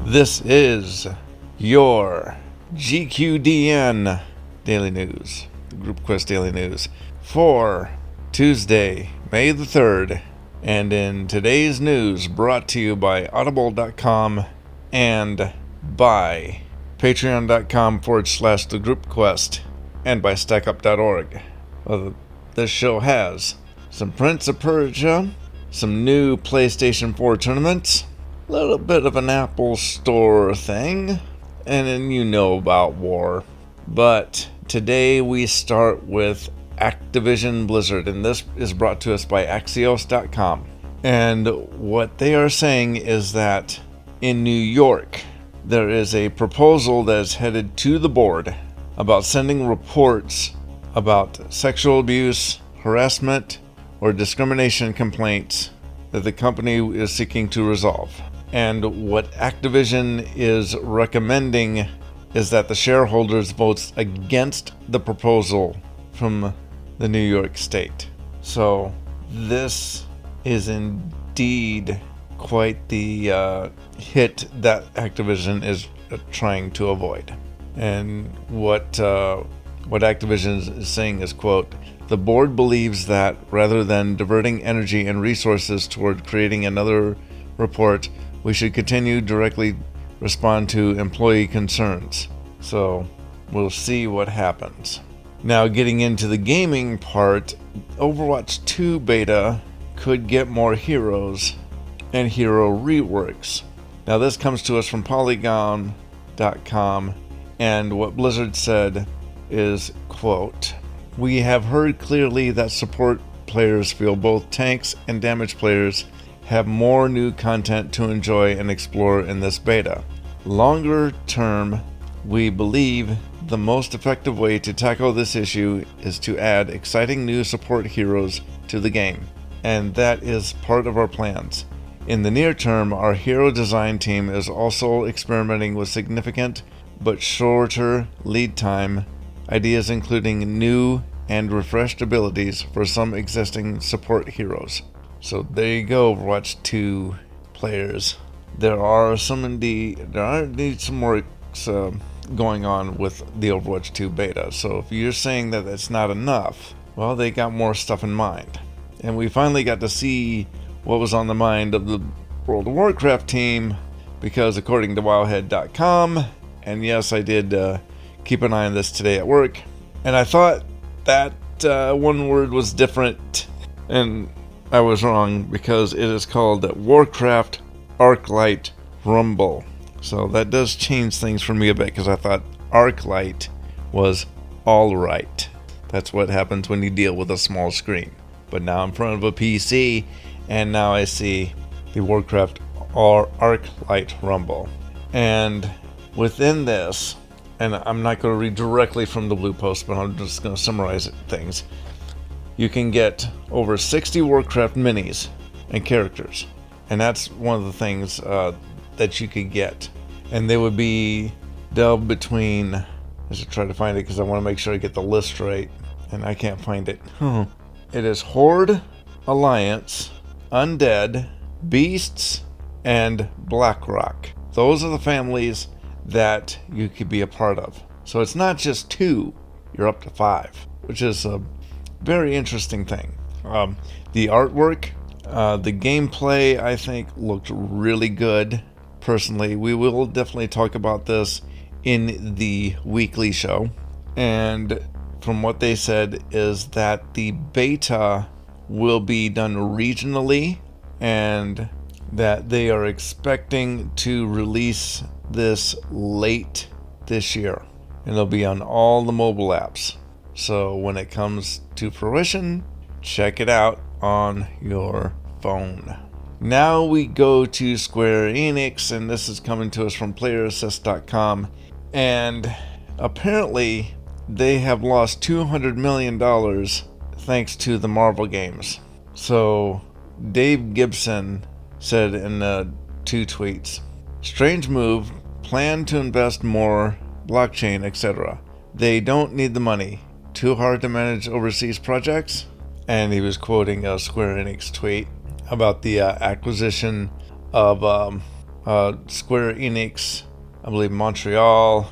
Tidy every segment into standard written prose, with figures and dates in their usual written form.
This is your GQDN Daily News, the Group Quest Daily News, for Tuesday, May the 3rd. And in today's news, brought to you by Audible.com and by Patreon.com/The Group Quest and by StackUp.org. This show has some Prince of Persia, some new PlayStation 4 tournaments, a little bit of an Apple Store thing, and then you know about war. But today we start with Activision Blizzard, and this is brought to us by Axios.com. And what they are saying is that in New York, there is a proposal that is headed to the board about sending reports about sexual abuse, harassment, or discrimination complaints that the company is seeking to resolve. And what Activision is recommending is that the shareholders vote against the proposal from the New York State. So this is indeed quite the hit that Activision is trying to avoid. And what Activision is saying is, quote, "The board believes that rather than diverting energy and resources toward creating another report, we should continue directly respond to employee concerns." So we'll see what happens. Now, getting into the gaming part, Overwatch 2 beta could get more heroes and hero reworks. Now, this comes to us from Polygon.com, and what Blizzard said is, quote, "We have heard clearly that support players feel both tanks and damage players have more new content to enjoy and explore in this beta. Longer term, we believe the most effective way to tackle this issue is to add exciting new support heroes to the game, and that is part of our plans. In the near term, our hero design team is also experimenting with significant but shorter lead time ideas, including new and refreshed abilities for some existing support heroes." So there you go, Overwatch 2 players. There are indeed some works going on with the Overwatch 2 beta. So if you're saying that it's not enough, well, they got more stuff in mind. And we finally got to see what was on the mind of the World of Warcraft team, because according to Wowhead.com, and yes, I did keep an eye on this today at work, and I thought that one word was different, and I was wrong, because it is called Warcraft Arclight Rumble. So that does change things for me a bit, because I thought Arclight was alright. That's what happens when you deal with a small screen. But now I'm in front of a PC, and now I see the Warcraft Arclight Rumble. And within this, and I'm not going to read directly from the blue post, but I'm just going to summarize things. You can get over 60 Warcraft minis and characters. And that's one of the things that you could get. And they would be delved between, I should try to find it because I want to make sure I get the list right, and I can't find it. It is Horde, Alliance, Undead, Beasts, and Blackrock. Those are the families that you could be a part of. So it's not just 2, you're up to 5, which is a very interesting thing. The artwork, the gameplay, I think, looked really good. Personally, we will definitely talk about this in the weekly show. And from what they said is that the beta will be done regionally, and that they are expecting to release this late this year. And it'll be on all the mobile apps. So when it comes to fruition, check it out on your phone. Now we go to Square Enix, and this is coming to us from PlayerAssist.com. And apparently they have lost $200 million thanks to the Marvel games. So Dave Gibson said in 2 tweets, "Strange move, plan to invest more, blockchain, etc. They don't need the money. Too hard to manage overseas projects?" And he was quoting a Square Enix tweet about the acquisition of Square Enix, I believe Montreal,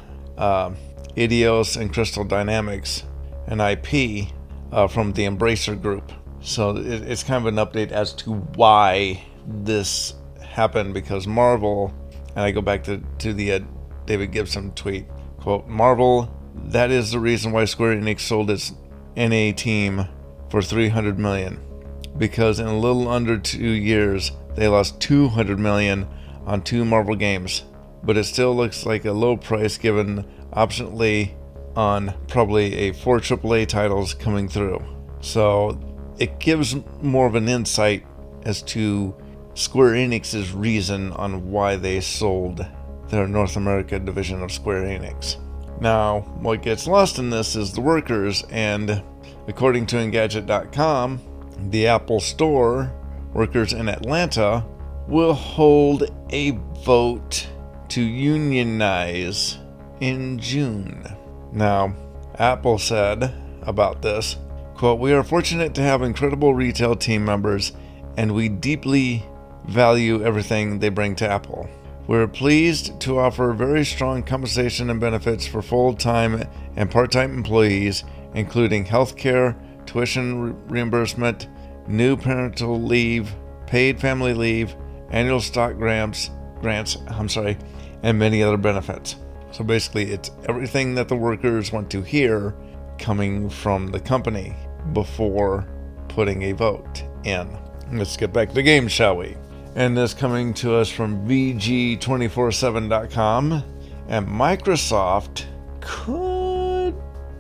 Eidos, and Crystal Dynamics, an IP from the Embracer Group. So it's kind of an update as to why this happened, because Marvel, and I go back to the David Gibson tweet, quote, Marvel, that is the reason why Square Enix sold its NA team for $300 million. Because in a little under 2 years, they lost $200 million on 2 Marvel games. But it still looks like a low price given optionally on probably 4 AAA titles coming through. So it gives more of an insight as to Square Enix's reason on why they sold their North America division of Square Enix. Now, what gets lost in this is the workers, and according to Engadget.com, the Apple Store workers in Atlanta will hold a vote to unionize in June. Now, Apple said about this, quote, we are fortunate to have incredible retail team members, and we deeply value everything they bring to Apple. We're pleased to offer very strong compensation and benefits for full-time and part-time employees, including healthcare, tuition reimbursement, new parental leave, paid family leave, annual stock grants, and many other benefits. So basically, it's everything that the workers want to hear coming from the company before putting a vote in. Let's get back to the game, shall we? And this coming to us from VG247.com, and Microsoft could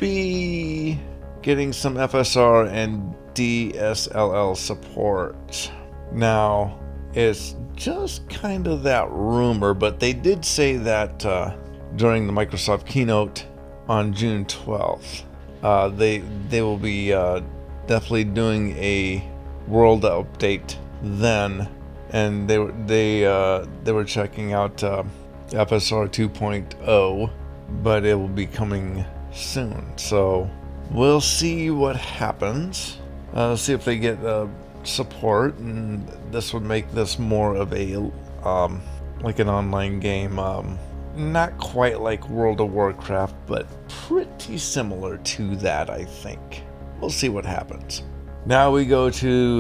be getting some FSR and DSLL support. Now, it's just kind of that rumor, but they did say that during the Microsoft keynote on June 12th. They will be definitely doing a world update then, and they were checking out FSR 2.0, but it will be coming soon. So we'll see what happens. See if they get support, and this would make this more of a like an online game. Not quite like World of Warcraft, but pretty similar to that, I think. We'll see what happens. Now we go to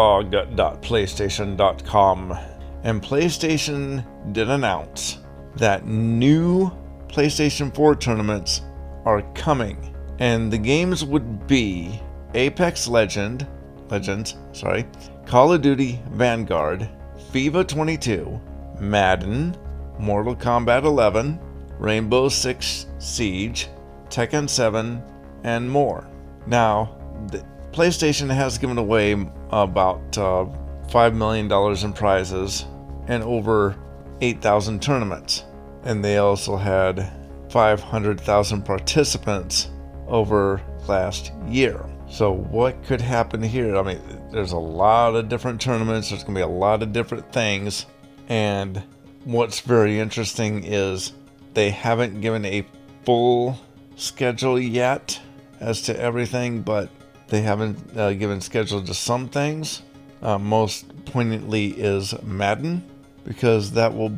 blog.playstation.com, and PlayStation did announce that new PlayStation 4 tournaments are coming, and the games would be Apex Legends, Call of Duty Vanguard, FIFA 22, Madden, Mortal Kombat 11, Rainbow Six Siege, Tekken 7, and more. Now, PlayStation has given away about $5 million in prizes and over 8,000 tournaments. And they also had 500,000 participants over last year. So what could happen here? I mean, there's a lot of different tournaments. There's going to be a lot of different things. And what's very interesting is they haven't given a full schedule yet as to everything, but they haven't given schedule to some things. Most poignantly is Madden, because that will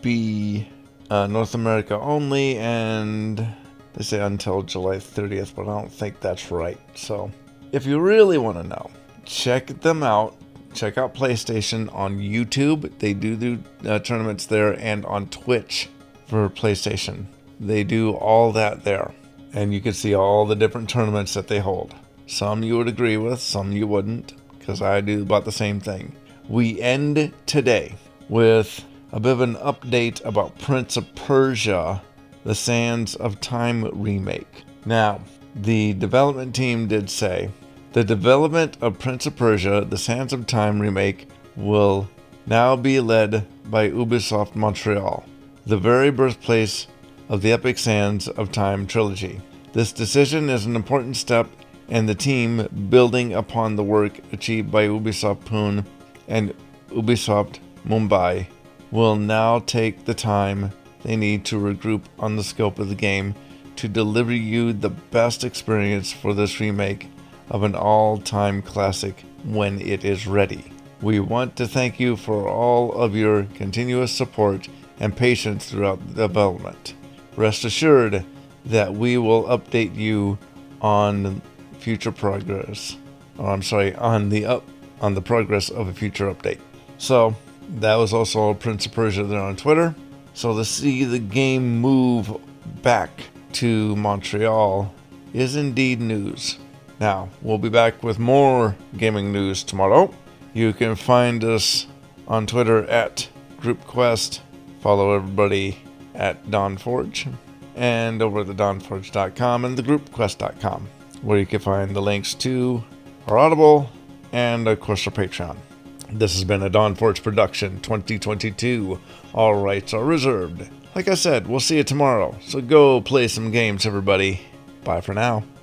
be North America only, and they say until July 30th, but I don't think that's right. So if you really want to know, check them out. Check out PlayStation on YouTube. They do tournaments there, and on Twitch for PlayStation. They do all that there. And you can see all the different tournaments that they hold. Some you would agree with, some you wouldn't, because I do about the same thing. We end today with a bit of an update about Prince of Persia, The Sands of Time remake. Now, the development team did say, the development of Prince of Persia, The Sands of Time remake will now be led by Ubisoft Montreal, the very birthplace of the epic Sands of Time trilogy. This decision is an important step in the team building upon the work achieved by Ubisoft Pune and Ubisoft Mumbai will now take the time they need to regroup on the scope of the game to deliver you the best experience for this remake of an all-time classic when it is ready. We want to thank you for all of your continuous support and patience throughout the development. Rest assured that we will update you on future progress. On the progress of a future update. So that was also Prince of Persia there on Twitter. So to see the game move back to Montreal is indeed news. Now, we'll be back with more gaming news tomorrow. You can find us on Twitter at GroupQuest. Follow everybody at DawnForge. And over at the DawnForge.com and the GroupQuest.com, where you can find the links to our Audible and, of course, our Patreon. This has been a DawnForge production 2022. All rights are reserved. Like I said, we'll see you tomorrow. So go play some games, everybody. Bye for now.